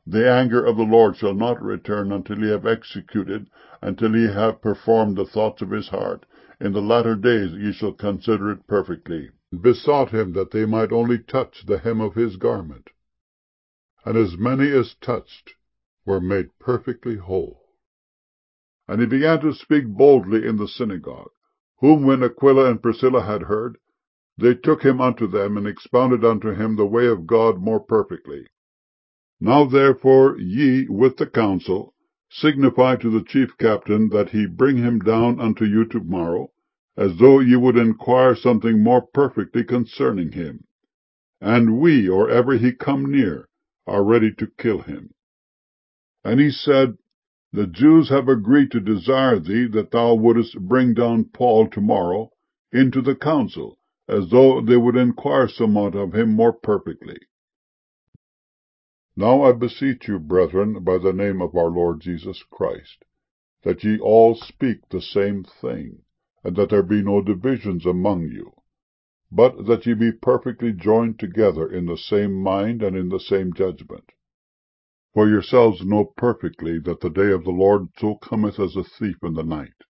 The anger of the Lord shall not return until he have executed, until he have performed the thoughts of his heart. In the latter days ye shall consider it perfectly. Besought him that they might only touch the hem of his garment. And as many as touched were made perfectly whole. And he began to speak boldly in the synagogue, whom when Aquila and Priscilla had heard, they took him unto them, and expounded unto him the way of God more perfectly. Now therefore ye, with the council, signify to the chief captain that he bring him down unto you tomorrow, as though ye would inquire something more perfectly concerning him. And we, or ever he come near, are ready to kill him. And he said, The Jews have agreed to desire thee that thou wouldest bring down Paul tomorrow into the council, as though they would inquire somewhat of him more perfectly. Now I beseech you, brethren, by the name of our Lord Jesus Christ, that ye all speak the same thing, and that there be no divisions among you, but that ye be perfectly joined together in the same mind and in the same judgment. For yourselves know perfectly that the day of the Lord so cometh as a thief in the night.